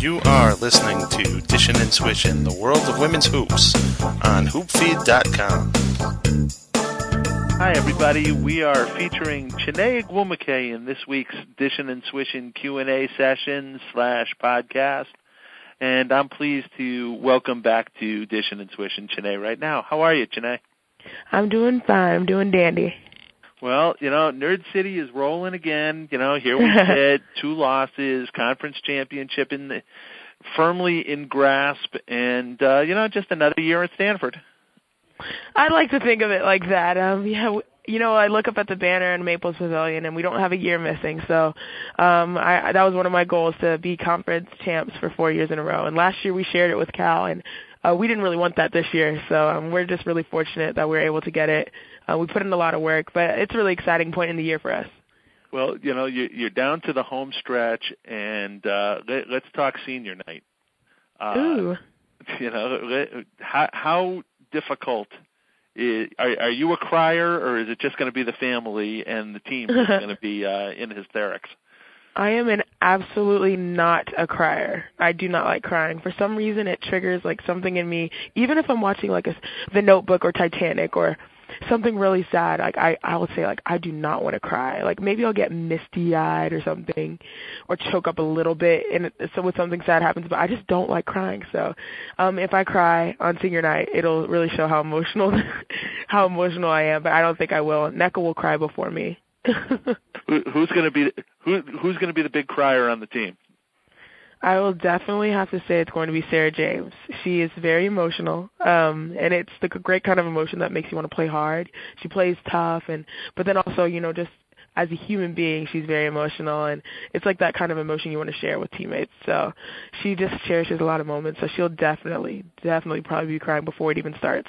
You are listening to Dishin' and Swishin', the world of women's hoops, on hoopfeed.com. Hi, everybody. We are featuring Chiney Ogwumike in this week's Dishin' and Swishin' Q&A session / podcast. And I'm pleased to welcome back to Dishin' and Swishin' Chiney right now. How are you, Chiney? I'm doing fine. I'm doing dandy. Well, Nerd City is rolling again. Here we sit, 2 losses, conference championship firmly in grasp, and, just another year at Stanford. I'd like to think of it like that. I look up at the banner in Maples Pavilion, and we don't have a year missing. So that was one of my goals, to be conference champs for 4 years in a row. And last year we shared it with Cal, and we didn't really want that this year. So we're just really fortunate that we were able to get it. We put in a lot of work, but it's a really exciting point in the year for us. Well, you're down to the home stretch, and let's talk senior night. Ooh. How difficult are you a crier, or is it just going to be the family and the team that's going to be in hysterics? I am absolutely not a crier. I do not like crying. For some reason, it triggers something in me. Even if I'm watching The Notebook or Titanic or something really sad, I will say I do not want to cry. Maybe I'll get misty-eyed or something, or choke up a little bit, and so when something sad happens. But I just don't like crying. So, if I cry on senior night, it'll really show how emotional I am. But I don't think I will. Nneka will cry before me. Who's going to be the big crier on the team? I will definitely have to say it's going to be Sarah James. She is very emotional, and it's the great kind of emotion that makes you want to play hard. She plays tough, but then also, just as a human being, she's very emotional, and it's that kind of emotion you want to share with teammates. So she just cherishes a lot of moments, so she'll definitely probably be crying before it even starts.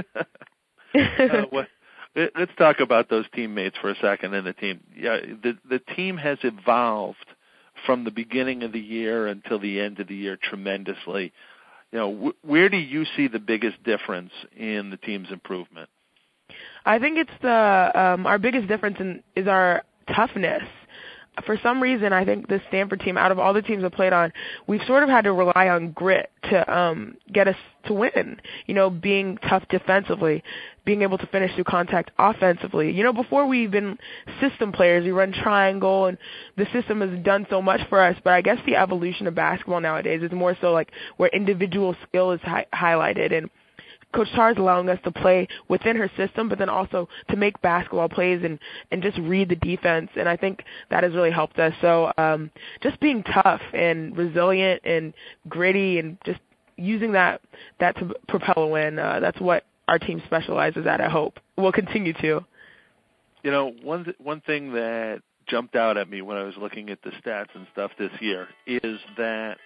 Let's talk about those teammates for a second and the team. Yeah, the team has evolved from the beginning of the year until the end of the year tremendously. Where do you see the biggest difference in the team's improvement? I think it's our biggest difference is our toughness. For some reason, I think the Stanford team, out of all the teams I've played on, we've sort of had to rely on grit to get us to win. Being tough defensively, being able to finish through contact offensively. Before we've been system players, we run triangle, and the system has done so much for us. But I guess the evolution of basketball nowadays is more so where individual skill is highlighted, and Coach Tarr is allowing us to play within her system, but then also to make basketball plays and just read the defense, and I think that has really helped us. So just being tough and resilient and gritty and just using that to propel a win, that's what our team specializes at, I hope. We'll continue to. One thing that jumped out at me when I was looking at the stats and stuff this year is that,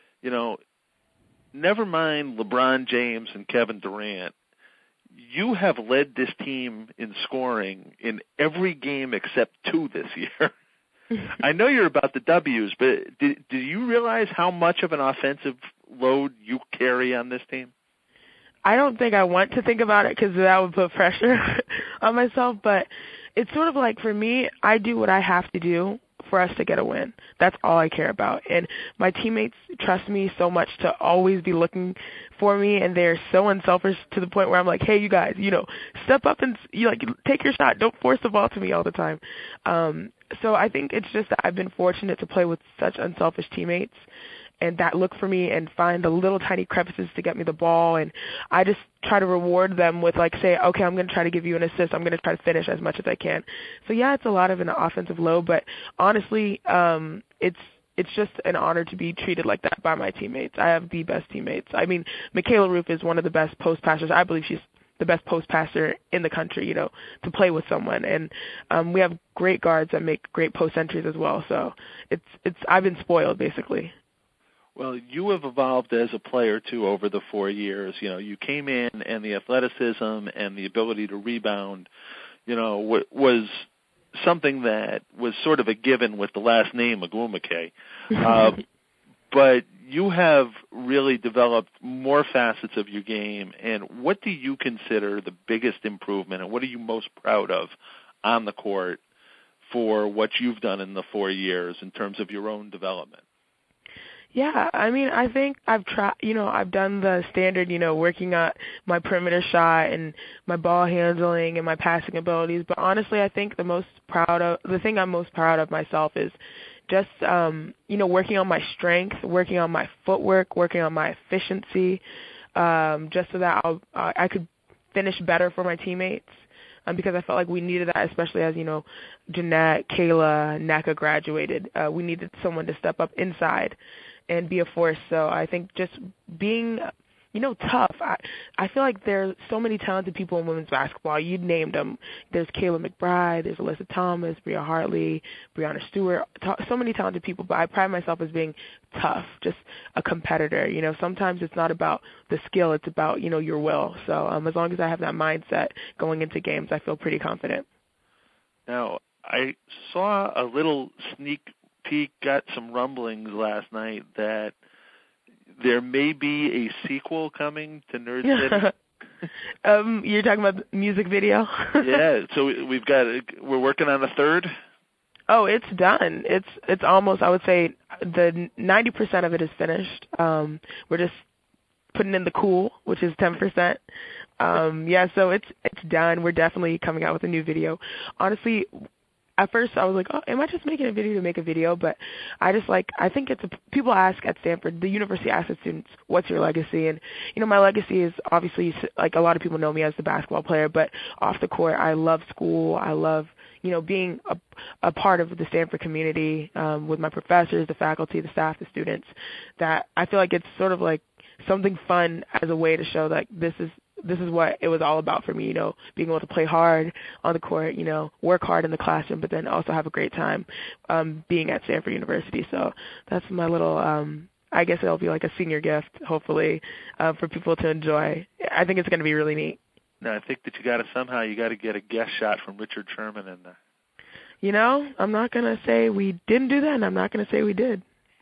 never mind LeBron James and Kevin Durant, you have led this team in scoring in every game except 2 this year. I know you're about the W's, but do you realize how much of an offensive load you carry on this team? I don't think I want to think about it because that would put pressure on myself, but it's sort of for me, I do what I have to do for us to get a win. That's all I care about. And my teammates trust me so much to always be looking for me, and they're so unselfish to the point where I'm hey, you guys, step up and take your shot. Don't force the ball to me all the time. So I think it's just that I've been fortunate to play with such unselfish teammates and that look for me and find the little tiny crevices to get me the ball, and I just try to reward them with say, okay, I'm going to try to give you an assist. I'm going to try to finish as much as I can. So yeah, it's a lot of an offensive load, but honestly, it's just an honor to be treated like that by my teammates. I have the best teammates. I mean, Michaela Roof is one of the best post passers. I believe she's the best post passer in the country, to play with someone. And we have great guards that make great post entries as well. So I've been spoiled basically. Well, you have evolved as a player, too, over the 4 years. You came in, and the athleticism and the ability to rebound, was something that was sort of a given with the last name, Ogwumike. But you have really developed more facets of your game, and what do you consider the biggest improvement, and what are you most proud of on the court for what you've done in the 4 years in terms of your own development? Yeah, I mean, I think I've tried, I've done the standard, working on my perimeter shot and my ball handling and my passing abilities. But honestly, I think the thing I'm most proud of myself is just, working on my strength, working on my footwork, working on my efficiency, just so that I could finish better for my teammates. Because I felt like we needed that, especially as, Jeanette, Kayla, Naka graduated. We needed someone to step up inside and be a force. So I think just being, tough. I feel like there's so many talented people in women's basketball. You named them. There's Kayla McBride, there's Alyssa Thomas, Bria Hartley, Brianna Stewart, so many talented people. But I pride myself as being tough, just a competitor. Sometimes it's not about the skill, it's about, your will. So as long as I have that mindset going into games, I feel pretty confident. Now, I saw a little sneak peek, got some rumblings last night that there may be a sequel coming to Nerd City. You're talking about the music video? Yeah, so we're working on a third? Oh, it's done. It's almost, I would say, the 90% of it is finished. We're just putting in the cool, which is 10%. Yeah, so it's done. We're definitely coming out with a new video. Honestly, at first I was like, oh, am I just making a video to make a video? But I think people ask at Stanford, the university asks its students, what's your legacy? And, my legacy is obviously, like a lot of people know me as the basketball player, but off the court, I love school. I love, being a part of the Stanford community with my professors, the faculty, the staff, the students, that I feel like it's sort of like something fun as a way to show that this is what it was all about for me, being able to play hard on the court, work hard in the classroom, but then also have a great time being at Stanford University. So that's my little, I guess it'll be like a senior gift, hopefully, for people to enjoy. I think it's going to be really neat. No, I think that you got to get a guest shot from Richard Sherman in there. I'm not going to say we didn't do that, and I'm not going to say we did.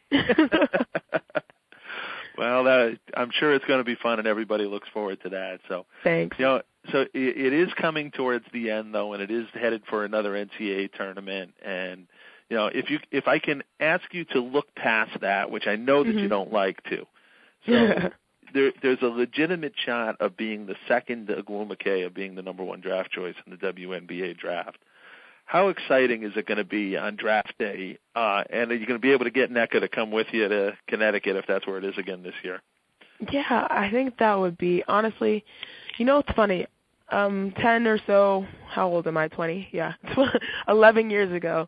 Well, I'm sure it's going to be fun, and everybody looks forward to that. So thanks. So it is coming towards the end, though, and it is headed for another NCAA tournament. And if I can ask you to look past that, which I know that you don't like to, so there's a legitimate shot of being the second to Agwuma McKay, of being the number one draft choice in the WNBA draft. How exciting is it going to be on draft day? And are you going to be able to get NECA to come with you to Connecticut if that's where it is again this year? Yeah, I think that would be, honestly, it's funny. 10 or so, how old am I, 20? Yeah, 11 years ago,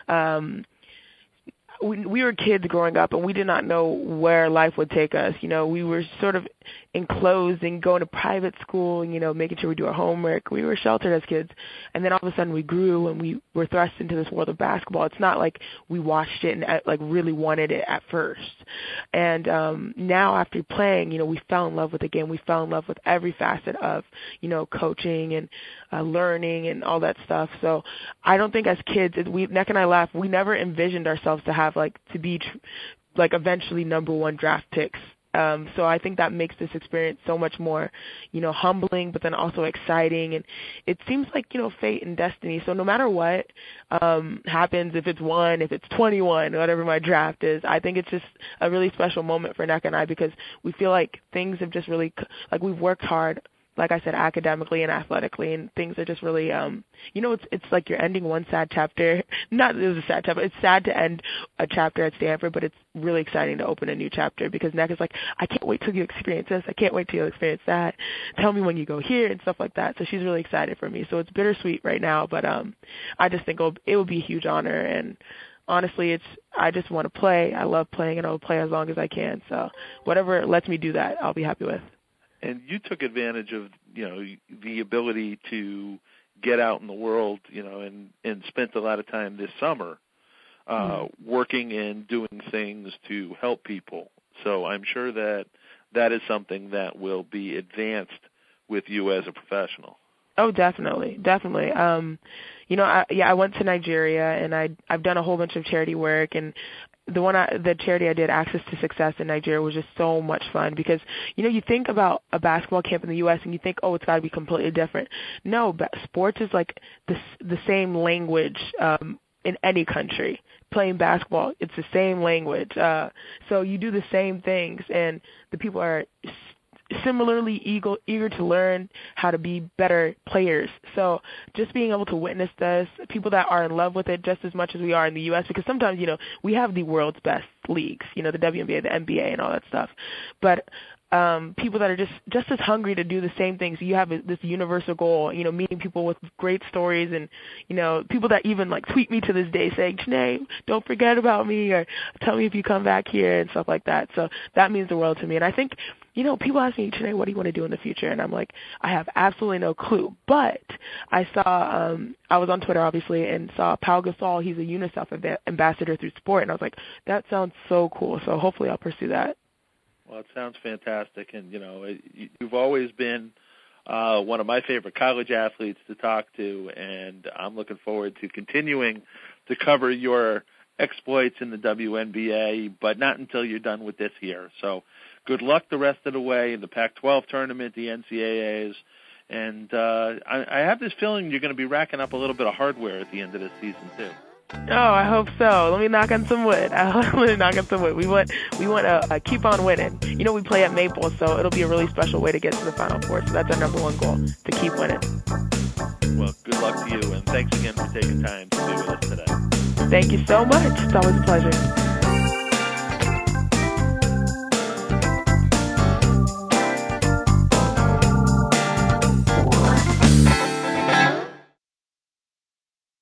we were kids growing up, and we did not know where life would take us. We were sort of enclosed and going to private school, making sure we do our homework. We were sheltered as kids. And then all of a sudden we grew and we were thrust into this world of basketball. It's not like we watched it and really wanted it at first. And now after playing, we fell in love with the game. We fell in love with every facet of, coaching and learning and all that stuff. So I don't think as kids, Neck and I laugh, we never envisioned ourselves to have to be eventually number one draft picks. So I think that makes this experience so much more, humbling, but then also exciting. And it seems like, fate and destiny. So no matter what happens, if it's 1, if it's 21, whatever my draft is, I think it's just a really special moment for NECA and I, because we feel like things have just really, we've worked hard, like I said, academically and athletically, and things are just really, it's like you're ending one sad chapter. Not that it was a sad chapter. It's sad to end a chapter at Stanford, but it's really exciting to open a new chapter, because NECA's like, I can't wait till you experience this. I can't wait till you experience that. Tell me when you go here and stuff like that. So she's really excited for me. So it's bittersweet right now, but I just think it will be a huge honor. And honestly, I just want to play. I love playing, and I'll play as long as I can. So whatever lets me do that, I'll be happy with. And you took advantage of, the ability to get out in the world, and spent a lot of time this summer working and doing things to help people. So I'm sure that is something that will be advanced with you as a professional. Oh, definitely. I went to Nigeria, and I've done a whole bunch of charity work, and the charity I did, Access to Success in Nigeria, was just so much fun, because, you think about a basketball camp in the U.S. and you think, oh, it's got to be completely different. No, but sports is like the same language in any country. Playing basketball, it's the same language. So you do the same things, and the people are similarly eager to learn how to be better players. So just being able to witness this, people that are in love with it just as much as we are in the U.S., because sometimes, we have the world's best leagues, the WNBA, the NBA, and all that stuff. But people that are just as hungry to do the same things. You have this universal goal, meeting people with great stories, and, people that even tweet me to this day saying, Janae, don't forget about me, or tell me if you come back here, and stuff like that. So that means the world to me. And I think, people ask me, Janae, what do you want to do in the future? And I'm like, I have absolutely no clue. But I saw, I was on Twitter, obviously, and saw Pau Gasol. He's a UNICEF ambassador through sport. And I was like, that sounds so cool. So hopefully I'll pursue that. Well, it sounds fantastic, and, you've always been one of my favorite college athletes to talk to, and I'm looking forward to continuing to cover your exploits in the WNBA, but not until you're done with this year. So good luck the rest of the way in the Pac-12 tournament, the NCAAs, and I have this feeling you're going to be racking up a little bit of hardware at the end of this season, too. Oh, I hope so. Let me knock on some wood. We want to keep on winning. We play at Maple, so it'll be a really special way to get to the Final Four. So that's our number one goal, to keep winning. Well, good luck to you, and thanks again for taking time to be with us today. Thank you so much. It's always a pleasure.